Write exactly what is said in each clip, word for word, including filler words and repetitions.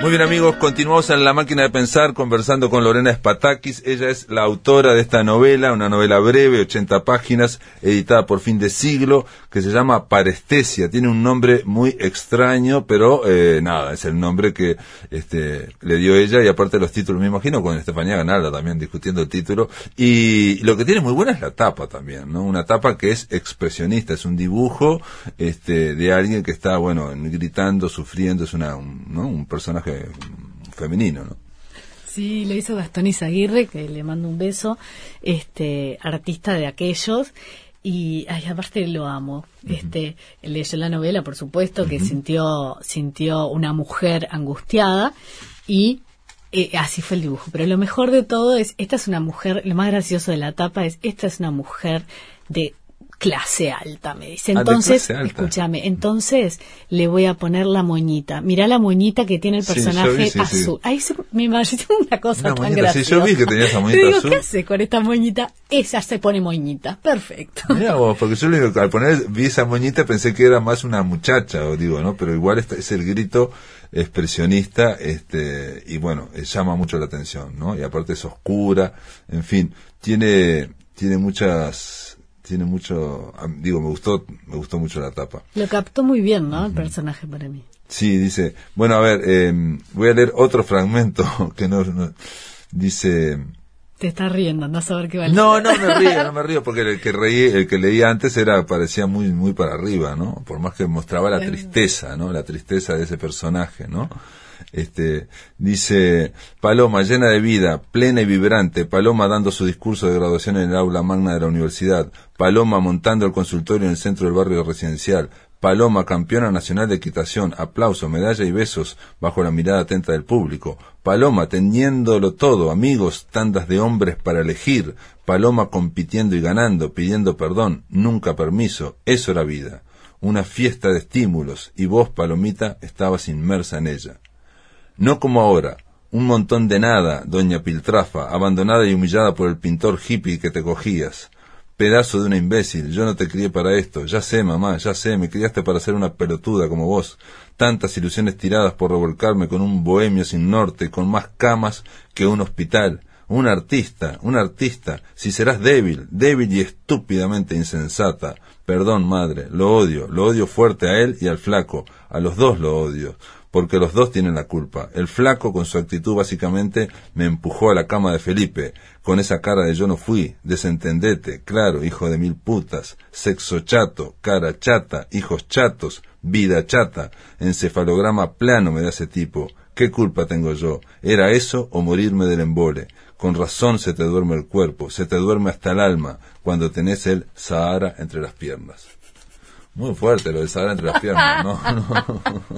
Muy bien, amigos, continuamos en La Máquina de Pensar conversando con Lorena Spatakis. Ella es la autora de esta novela, una novela breve, ochenta páginas, editada por Fin de Siglo, que se llama Parestesia. Tiene un nombre muy extraño, pero eh, nada, es el nombre que este le dio ella, y aparte los títulos, me imagino con Estefanía Ganalda también discutiendo el título. Y lo que tiene muy buena es la tapa también, ¿no? Una tapa que es expresionista, es un dibujo este de alguien que está, bueno, gritando, sufriendo, es una un, ¿no? un personaje femenino, ¿no? Sí, lo hizo Gastón Izaguirre, que le mando un beso, este artista de aquellos, y ay, aparte lo amo. Uh-huh. Este leyó la novela, por supuesto, que uh-huh. sintió sintió una mujer angustiada, y eh, así fue el dibujo. Pero lo mejor de todo es, esta es una mujer, lo más gracioso de la tapa es, esta es una mujer de clase alta, me dice. Entonces, ah, escúchame, entonces le voy a poner la moñita. Mirá la moñita que tiene el personaje sí, vi, sí, azul. Sí. Ahí se, me imaginé una cosa una tan moñita, graciosa. Sí, yo vi que tenía esa moñita Te digo, azul. ¿qué hace con esta moñita? Esa se pone moñita. Perfecto. Mira vos, porque yo le digo, al poner, vi esa moñita, pensé que era más una muchacha, o digo, ¿no? Pero igual está, es el grito expresionista, este, y bueno, llama mucho la atención, ¿no? Y aparte es oscura, en fin, tiene, tiene muchas, tiene mucho, digo, me gustó, me gustó mucho la tapa. Lo captó muy bien, ¿no? Uh-huh. El personaje para mí. Sí, dice, bueno, a ver, eh, voy a leer otro fragmento que no, no dice. Te estás riendo, no a saber qué va a leer. No, no me río, no me río, porque el que reí, el que leía antes era, parecía muy, muy para arriba, ¿no? Por más que mostraba la tristeza, ¿no? La tristeza de ese personaje, ¿no? Este, dice, Paloma llena de vida, plena y vibrante, Paloma dando su discurso de graduación en el aula magna de la universidad, Paloma montando el consultorio en el centro del barrio residencial, Paloma campeona nacional de equitación, aplauso, medalla y besos bajo la mirada atenta del público, Paloma teniéndolo todo, amigos, tandas de hombres para elegir, Paloma compitiendo y ganando, pidiendo perdón, nunca permiso, eso era vida, una fiesta de estímulos, y vos, Palomita, estabas inmersa en ella. No como ahora, un montón de nada, doña Piltrafa, abandonada y humillada por el pintor hippie que te cogías. Pedazo de una imbécil, yo no te crié para esto, ya sé, mamá, ya sé, me criaste para ser una pelotuda como vos. Tantas ilusiones tiradas por revolcarme con un bohemio sin norte, con más camas que un hospital. Un artista, un artista, si serás débil, débil y estúpidamente insensata. Perdón, madre, lo odio, lo odio fuerte a él y al flaco, a los dos lo odio. Porque los dos tienen la culpa. El flaco, con su actitud, básicamente, me empujó a la cama de Felipe, con esa cara de yo no fui, desentendete, claro, hijo de mil putas, sexo chato, cara chata, hijos chatos, vida chata, encefalograma plano me da ese tipo. ¿Qué culpa tengo yo? ¿Era eso o morirme del embole? Con razón se te duerme el cuerpo, se te duerme hasta el alma, cuando tenés el Sahara entre las piernas. Muy fuerte lo del Sahara entre las piernas, ¿no? no.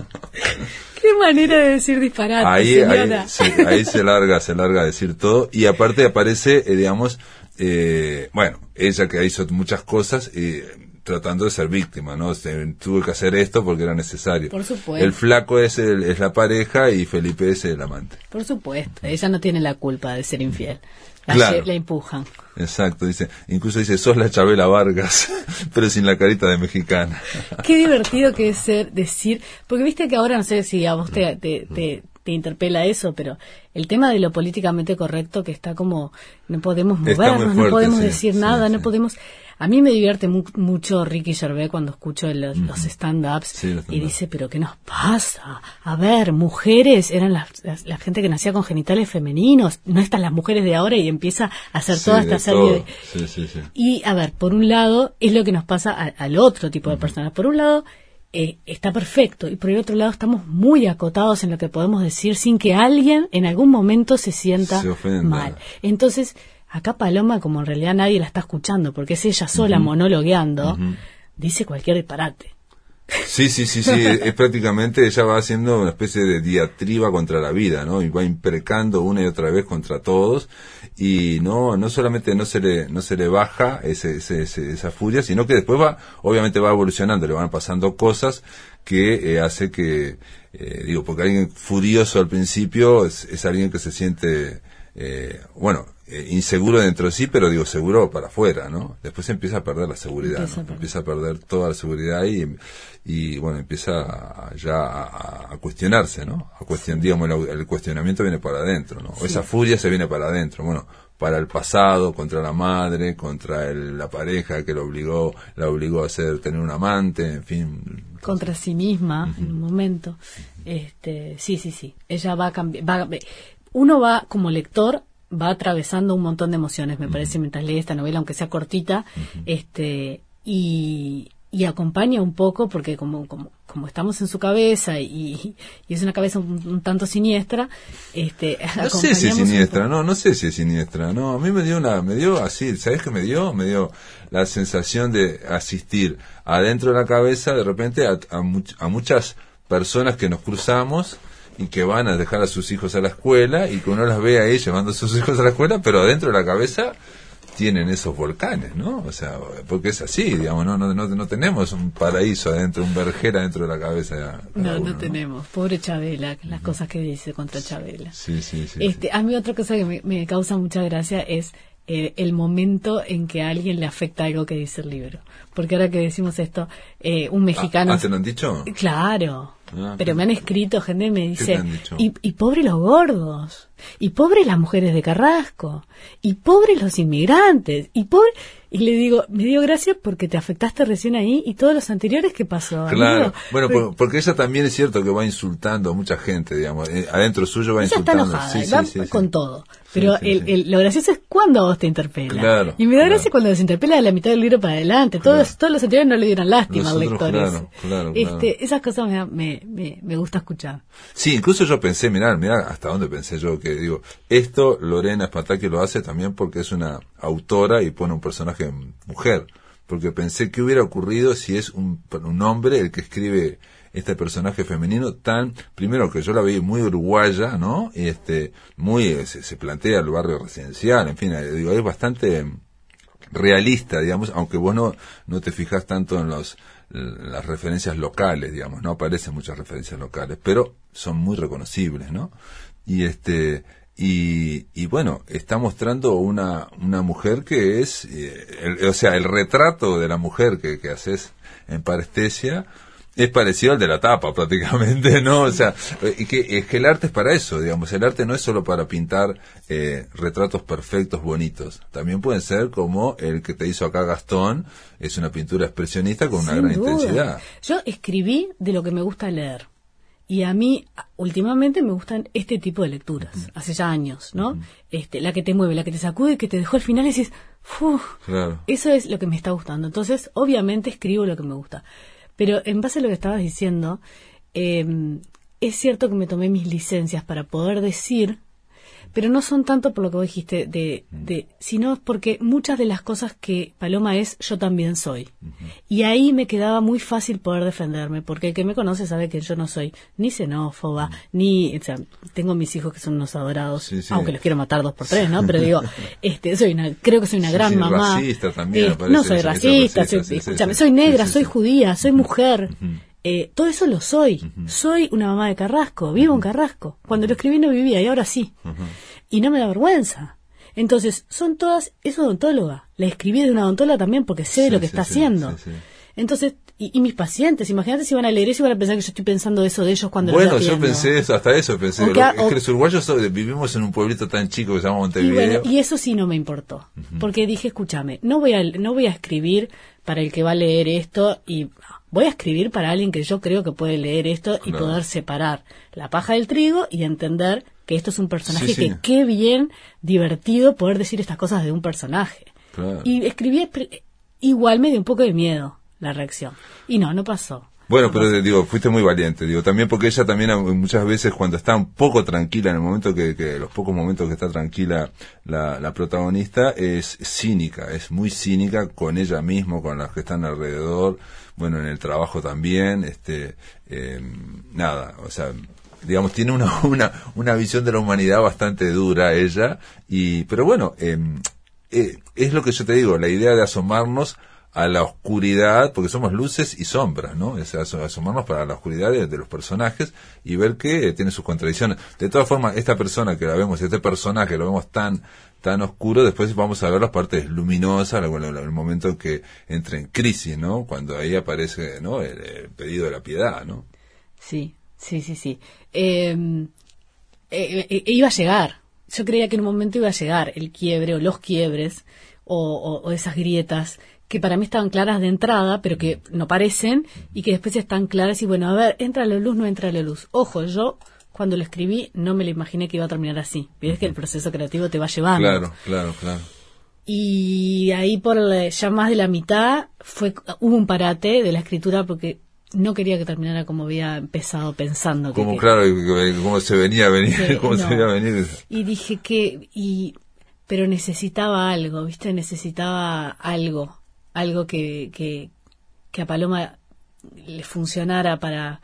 Qué manera de decir disparate, ahí, señora. Ahí, sí, ahí se larga, se larga a decir todo. Y aparte aparece, eh, digamos, eh, bueno, ella que hizo muchas cosas eh, tratando de ser víctima, ¿no? Se, tuvo que hacer esto porque era necesario. Por supuesto. El flaco es, el, es la pareja y Felipe es el amante. Por supuesto. Ella no tiene la culpa de ser infiel. La, claro. la empujan. Exacto, dice, incluso dice, sos la Chabela Vargas, pero sin la carita de mexicana. Qué divertido que es ser, decir, porque viste que ahora, no sé si a vos te, te, te, te interpela eso, pero el tema de lo políticamente correcto que está como, no podemos movernos, fuerte, no podemos sí, decir nada, sí, no sí. podemos... A mí me divierte mu- mucho Ricky Gervais cuando escucho los, mm. los stand-ups sí, los stand-up. Y dice, pero ¿qué nos pasa? A ver, mujeres eran las, las, la gente que nacía con genitales femeninos, no están las mujeres de ahora, y empieza a hacer sí, toda esta serie todo. de... Sí, sí, sí. Y a ver, por un lado, es lo que nos pasa a, al otro tipo de mm. personas. Por un lado, eh, está perfecto, y por el otro lado estamos muy acotados en lo que podemos decir sin que alguien en algún momento se sienta se mal. Entonces... Acá Paloma, como en realidad nadie la está escuchando, porque es ella sola uh-huh. monologueando, uh-huh. dice cualquier disparate. Sí, sí, sí, sí, es, es prácticamente ella va haciendo una especie de diatriba contra la vida, ¿no? Y va imprecando una y otra vez contra todos, y no no solamente no se le no se le baja ese, ese, ese, esa furia, sino que después va, obviamente va evolucionando, le van pasando cosas que eh, hace que, eh, digo, porque alguien furioso al principio es, es alguien que se siente... Eh, bueno, eh, inseguro dentro de sí, pero digo seguro para afuera, ¿no? Después empieza a perder la seguridad, empieza, ¿no? a, empieza a perder toda la seguridad y, y bueno, empieza a, ya a, a cuestionarse, ¿no? A cuestionar, sí. digamos, el, el cuestionamiento viene para adentro, ¿no? Sí. O esa furia se viene para adentro, bueno, para el pasado, contra la madre, contra el, la pareja que lo obligó, la obligó a hacer, tener un amante, en fin. Contra sí misma, uh-huh. en un momento. Este, sí, sí, sí. Ella va a cambiar, va, uno va como lector, va atravesando un montón de emociones, me uh-huh. parece, mientras lee esta novela, aunque sea cortita, uh-huh. este, y, y acompaña un poco, porque como, como, como estamos en su cabeza y, y es una cabeza un, un tanto siniestra, este, no sé si es siniestra, no, no sé si es siniestra, no, a mí me dio una, me dio así, ¿sabes qué me dio? Me dio la sensación de asistir adentro de la cabeza de repente a, a, much, a muchas personas que nos cruzamos y que van a dejar a sus hijos a la escuela y que uno las ve ahí llevando a sus hijos a la escuela, pero adentro de la cabeza tienen esos volcanes, ¿no? O sea, porque es así, digamos, no no no, no tenemos un paraíso adentro, un vergel adentro de la cabeza. No, uno, no tenemos. ¿No? Pobre Chabela, las uh-huh. cosas que dice contra Chabela. Sí, sí, sí. Este, sí. A mí otra cosa que me, me causa mucha gracia es eh, el momento en que a alguien le afecta algo que dice el libro. Porque ahora que decimos esto, eh, un mexicano... ¿Ah, te lo han dicho? Claro. Ah, pero me han escrito gente y me dice, y, y pobre los gordos, y pobre las mujeres de Carrasco, y pobre los inmigrantes, y pobre... Y le digo, me dio gracia porque te afectaste recién ahí y todos los anteriores que pasó. Claro, amigo. bueno, por, porque ella también es cierto que va insultando a mucha gente, digamos, eh, adentro suyo va ella insultando. Está enojada, sí, va sí, sí, con sí. todo. Pero sí, sí, el, sí. El, lo gracioso es cuando a vos te interpela. Claro, y me da claro. gracia cuando los interpela de la mitad del libro para adelante. Claro. Todos, todos los anteriores no le dieron lástima al lector. Claro, claro, este, claro. Esas cosas me, me, me, me gusta escuchar. Sí, incluso yo pensé, mirá, mirá hasta dónde pensé yo, que digo, esto Lorena Spataki lo hace también porque es una autora y pone un personaje mujer. Porque pensé qué hubiera ocurrido si es un, un hombre el que escribe este personaje femenino tan, primero que yo la vi muy uruguaya, ¿no? Y este, muy, se, se plantea el barrio residencial, en fin, digo, es bastante realista, digamos, aunque vos no, no te fijas tanto en los, las referencias locales, digamos, no aparecen muchas referencias locales, pero son muy reconocibles, ¿no? Y este, Y, y bueno, está mostrando una una mujer que es, eh, el, o sea, el retrato de la mujer que, que haces en Parestesia es parecido al de la tapa prácticamente, ¿no? O sea, y que, es que el arte es para eso, digamos, el arte no es solo para pintar eh, retratos perfectos, bonitos, también pueden ser como el que te hizo acá Gastón, es una pintura expresionista con una Sin gran duda. intensidad. Yo escribí de lo que me gusta leer. Y a mí, últimamente, me gustan este tipo de lecturas, uh-huh. hace ya años, ¿no? Uh-huh. Este, la que te mueve, la que te sacude, que te dejó al final y dices, ¡uf! Claro. Eso es lo que me está gustando. Entonces, obviamente, escribo lo que me gusta. Pero en base a lo que estabas diciendo, eh, es cierto que me tomé mis licencias para poder decir, pero no son tanto por lo que vos dijiste, de, de, sino porque muchas de las cosas que Paloma es, yo también soy. Uh-huh. Y ahí me quedaba muy fácil poder defenderme, porque el que me conoce sabe que yo no soy ni xenófoba, uh-huh. ni, o sea, tengo mis hijos que son unos adorados, sí, sí. aunque los quiero matar dos por tres, ¿no? Pero digo, este, soy una, creo que soy una sí, gran sí, mamá. Racista también, eh, no soy racista, racista soy, sí, escúchame, sí, soy negra, sí, sí, soy sí. judía, soy uh-huh. mujer. Uh-huh. Eh, todo eso lo soy. Uh-huh. Soy una mamá de Carrasco, vivo uh-huh. en Carrasco. Cuando lo escribí no vivía y ahora sí. Uh-huh. Y no me da vergüenza. Entonces, son todas, es odontóloga. La escribí de una odontóloga también porque sé sí, lo que sí, está sí, haciendo. Sí, sí. Entonces, y, y mis pacientes, imagínate si van a leer eso y van a pensar que yo estoy pensando eso de ellos cuando bueno, los atiendo. Yo pensé eso, hasta eso pensé. O que, lo, es o, que los uruguayos so, vivimos en un pueblito tan chico que se llama Montevideo. Y, bueno, y eso sí no me importó. Uh-huh. Porque dije, escúchame, no voy a, no voy a escribir para el que va a leer esto y... Voy a escribir para alguien que yo creo que puede leer esto y claro. poder separar la paja del trigo y entender que esto es un personaje sí, sí. que qué bien divertido poder decir estas cosas de un personaje. Claro. Y escribí, igual me dio un poco de miedo la reacción. Y no, no pasó. Bueno, no pero pasó. digo, fuiste muy valiente, digo, también porque ella también muchas veces cuando está un poco tranquila, en el momento que, que los pocos momentos que está tranquila la, la protagonista, es cínica, es muy cínica con ella misma, con las que están alrededor, bueno, en el trabajo también, este, eh, nada, o sea, digamos, tiene una, una, una visión de la humanidad bastante dura ella, y, pero bueno, eh, eh, es lo que yo te digo, la idea de asomarnos a la oscuridad, porque somos luces y sombras, ¿no? Es asomarnos para la oscuridad de, de los personajes y ver que eh, tiene sus contradicciones. De todas formas, esta persona que la vemos, este personaje lo vemos tan tan oscuro, después vamos a ver las partes luminosas, el, el, el momento en que entra en crisis, ¿no? Cuando ahí aparece, ¿no? El, el pedido de la piedad, ¿no? Sí, sí, sí, sí. Eh, eh, eh, iba a llegar. Yo creía que en un momento iba a llegar el quiebre o los quiebres o, o, o esas grietas que para mí estaban claras de entrada, pero que no parecen y que después están claras y bueno, a ver, entra la luz, no entra la luz. Ojo, yo cuando lo escribí no me lo imaginé que iba a terminar así. Ves que el proceso creativo te va llevando. Claro, claro, claro. Y ahí por la, ya más de la mitad fue hubo un parate de la escritura porque no quería que terminara como había empezado pensando. Como que, claro, cómo se venía a venir, que, cómo no. se venía a venir. Y dije que, y pero necesitaba algo, ¿viste? Necesitaba algo, algo que, que, que a Paloma le funcionara para...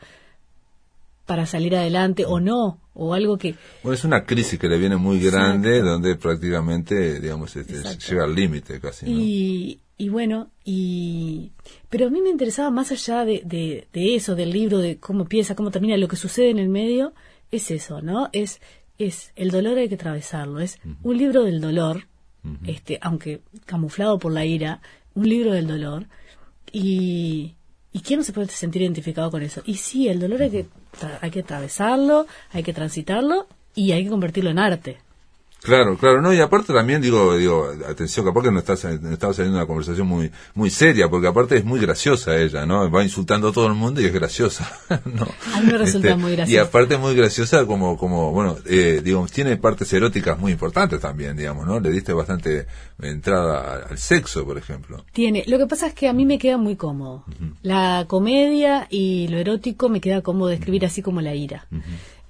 para salir adelante o no, o algo que... Bueno, es una crisis que le viene muy grande, exacto, donde prácticamente, digamos, este, llega al límite casi, ¿no? Y, y bueno, y... pero a mí me interesaba más allá de, de, de eso, del libro, de cómo empieza, cómo termina, lo que sucede en el medio, es eso, ¿no? Es, es el dolor hay que atravesarlo, es uh-huh. un libro del dolor, uh-huh. este, aunque camuflado por la ira, un libro del dolor, y... ¿Y quién no se puede sentir identificado con eso? Y sí, el dolor hay que, tra- hay que atravesarlo, hay que transitarlo y hay que convertirlo en arte. Claro, claro, no, y aparte también digo, digo, atención, capaz que no está, no estaba saliendo una conversación muy, muy seria, porque aparte es muy graciosa ella, ¿no? Va insultando a todo el mundo y es graciosa, ¿no? A mí me resulta este, muy graciosa. Y aparte muy graciosa como, como, bueno, eh, digamos, tiene partes eróticas muy importantes también, digamos, ¿no? Le diste bastante entrada al sexo, por ejemplo. Tiene, lo que pasa es que a mí me queda muy cómodo. Uh-huh. La comedia y lo erótico me queda cómodo de escribir uh-huh. así como la ira. Uh-huh.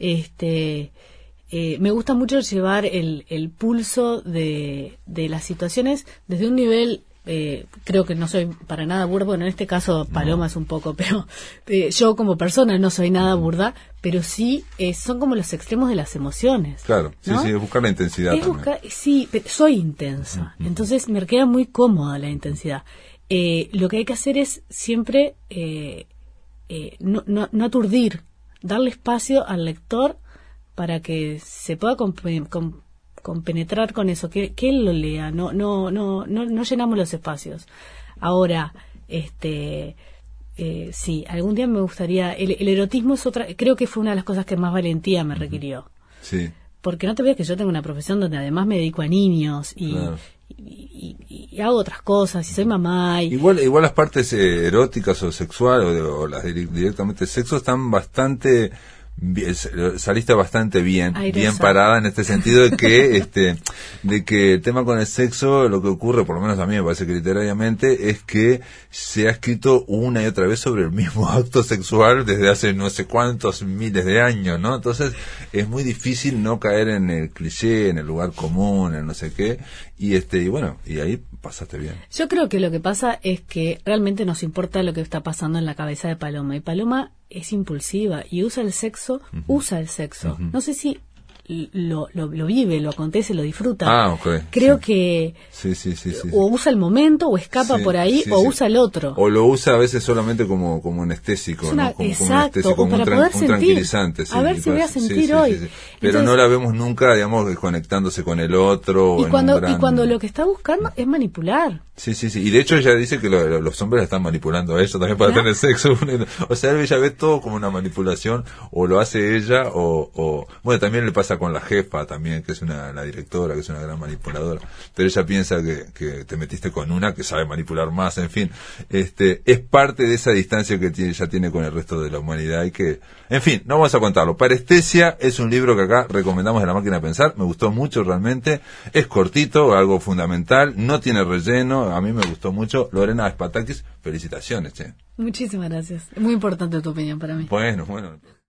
Este... Eh, me gusta mucho llevar el, el pulso de, de las situaciones desde un nivel, eh, creo que no soy para nada burda, bueno, en este caso Paloma no. es un poco, pero eh, yo como persona no soy nada burda, pero sí eh, son como los extremos de las emociones. Claro, ¿no? sí, sí, es buscar la intensidad. Es buscar, sí, pero soy intensa, uh-huh. entonces me queda muy cómoda la intensidad. Eh, lo que hay que hacer es siempre eh, eh, no, no, no aturdir, darle espacio al lector para que se pueda comp- com- compenetrar con eso, que, que él lo lea, no, no, no, no, no llenamos los espacios. Ahora, este, eh, sí, algún día me gustaría, el, el erotismo es otra, creo que fue una de las cosas que más valentía me requirió. Sí. Porque no te veas que yo tengo una profesión donde además me dedico a niños y, claro. y, y, y hago otras cosas, y soy mamá. Y... Igual, igual las partes eh, eróticas o sexuales o, de, o las directamente sexo están bastante... Bien, saliste bastante bien, Ay, bien parada en este sentido de que este de que el tema con el sexo, lo que ocurre, por lo menos a mí me parece que literariamente, es que se ha escrito una y otra vez sobre el mismo acto sexual desde hace no sé cuántos miles de años, ¿no? Entonces es muy difícil no caer en el cliché, en el lugar común, en no sé qué, y este y bueno, y ahí pasaste bien. Yo creo que lo que pasa es que realmente nos importa lo que está pasando en la cabeza de Paloma, y Paloma es impulsiva y usa el sexo, uh-huh. usa el sexo. Uh-huh. No sé si lo, lo, lo vive, lo acontece, lo disfruta. Ah, okay. Creo sí. que sí, sí, sí, sí, o usa el momento, o escapa sí, por ahí, sí, o sí. usa el otro. O lo usa a veces solamente como, como anestésico, una, ¿no? Como, exacto, como anestésico, como para un, poder un sentir, tranquilizante. Sí, a ver si voy a sentir sí, hoy. Sí, sí, sí. Pero entonces, no la vemos nunca, digamos, conectándose con el otro. Y, en cuando, un gran... y cuando lo que está buscando es manipular. Sí, sí, sí. Y de hecho ella dice que lo, lo, los hombres la están manipulando a ella también para ¿verdad? Tener sexo. O sea, ella ve todo como una manipulación, o lo hace ella, o, o... Bueno, también le pasa con la jefa también, que es una la directora, que es una gran manipuladora. Pero ella piensa que, que te metiste con una que sabe manipular más, en fin. este Es parte de esa distancia que tiene, ella tiene con el resto de la humanidad y que... En fin, no vamos a contarlo. Parestesia es un libro que acá recomendamos de La Máquina de Pensar. Me gustó mucho realmente. Es cortito, algo fundamental. No tiene relleno. A mí me gustó mucho. Lorena Spatakis, felicitaciones, che. Muchísimas gracias. Es muy importante tu opinión para mí. Bueno, bueno.